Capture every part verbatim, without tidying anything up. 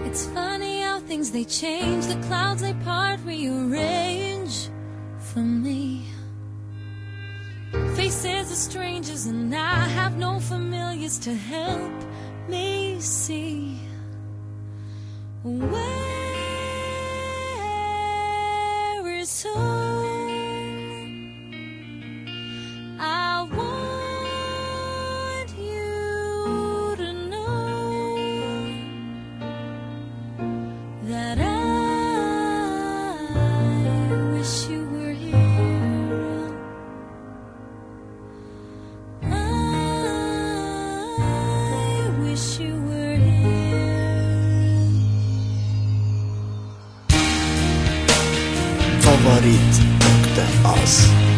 It's funny how things they change, the clouds they part, rearrange for me. Faces are strangers and I have no familiars to help me see where is home. I want you to know that I wish you were here. I wish you were here. Favorit.az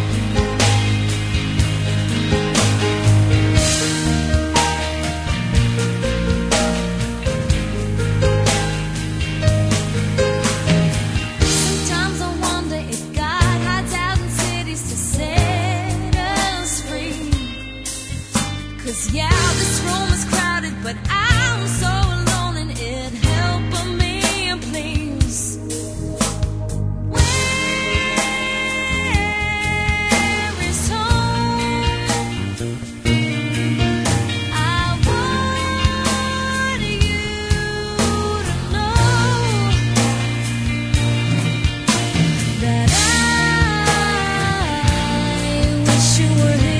Yeah, this room is crowded, but I'm so alone, and it helped me, please. Where is home? I want you to know that I wish you were here.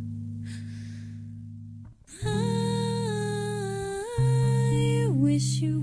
Wish you